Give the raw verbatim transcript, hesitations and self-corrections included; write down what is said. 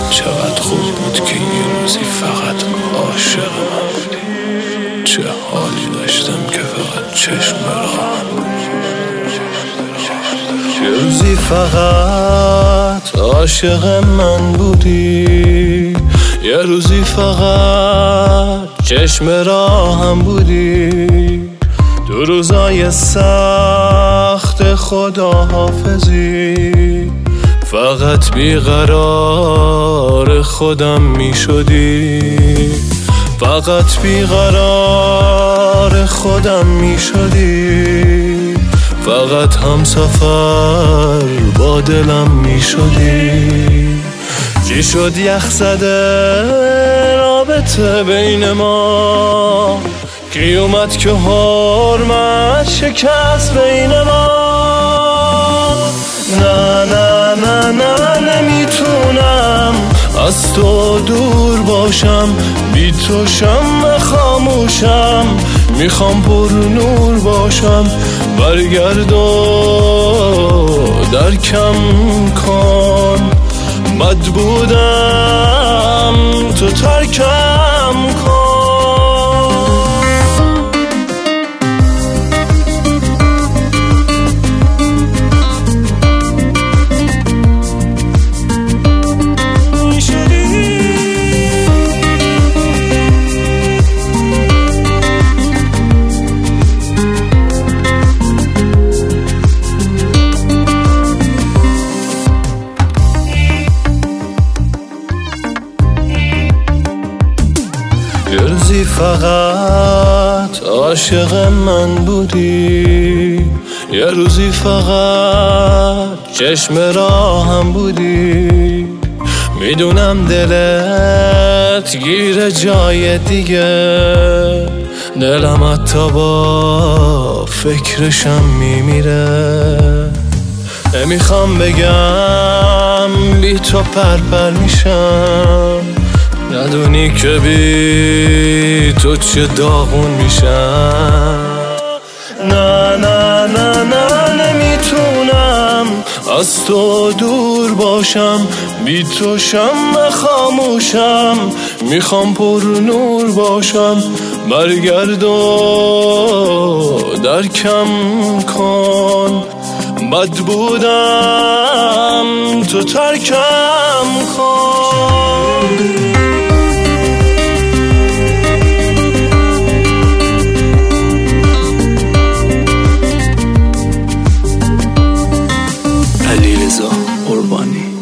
چقدر خوب بود که یه روزی فقط عاشق من بودی. چه حالی داشتم که فقط چشم راهم بودی. یه روزی فقط عاشق من بودی، یه روزی فقط چشم راهم بودی. دو روزای سخت خداحافظی، فقط بیقرار خودم می شدی، فقط بیقرار خودم می شدی، فقط هم سفر با دلم می شدی. چی شد یخ زده رابطه بین ما، کی اومد که حرمت شکست بین ما. نه نه نه نه نمیتونم از تو دور باشم، بی تو شمع خاموشم، میخوام پر نور باشم. برگرد و درکم کن، بد بودم تو ترکم کن. یه روزی فقط عاشق من بودی، یه روزی فقط چشم راهم بودی. میدونم دلت گیر جای دیگه، دلم حتی با فکرشم میمیره. نمیخوام بگم بی تو پرپر میشم، ندونی که بی تو چه داغون میشم. نه نه نه نه نمیتونم از تو دور باشم، بی تو شمع خاموشم، میخوام پر نور باشم. برگرد و درکم کن، بد بودم تو ترکم کن. علیرضا قربانی.